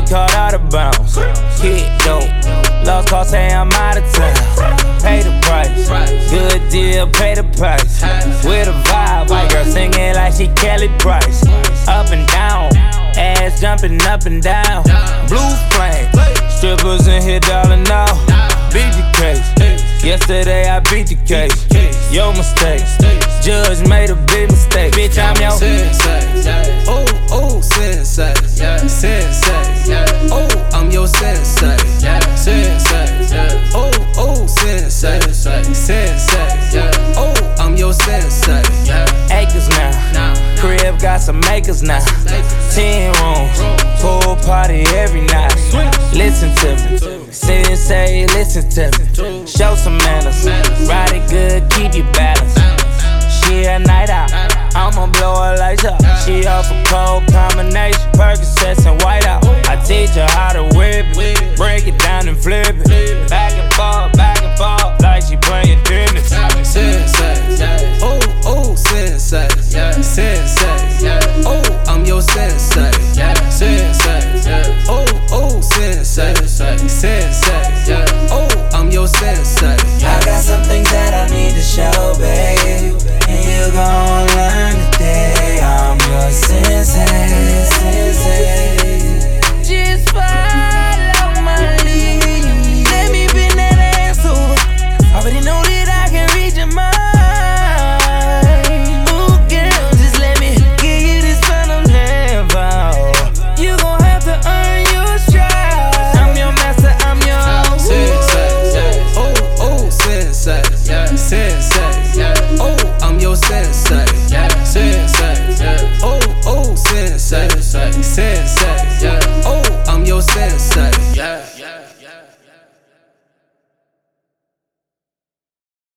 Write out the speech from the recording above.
get caught out of bounds. Hit dope, lost call, say I'm out of town. Pay the price, good deal, pay the price. With a vibe, white girl singing like she Kelly Price. Up and down, ass jumping up and down. Blue flame, strippers in here, darling, now. Beat the case, yesterday I beat the case. Your mistake, judge made a big mistake. Bitch, I'm your sensei. Oh, oh, sensei. Sensei. Oh, I'm your sensei. Sensei. Oh, oh, sensei. Sensei. Oh, I'm your sensei. acres now. Crib got some acres now. 10 rooms, pool party every night. Listen to me, sensei, listen to me. Show some manners, ride it good, keep you balanced. She a night out, I'ma blow her lights up. She off a cold combination, Percocets and white out. I teach her how to whip it, break it down and flip it. Back and forth,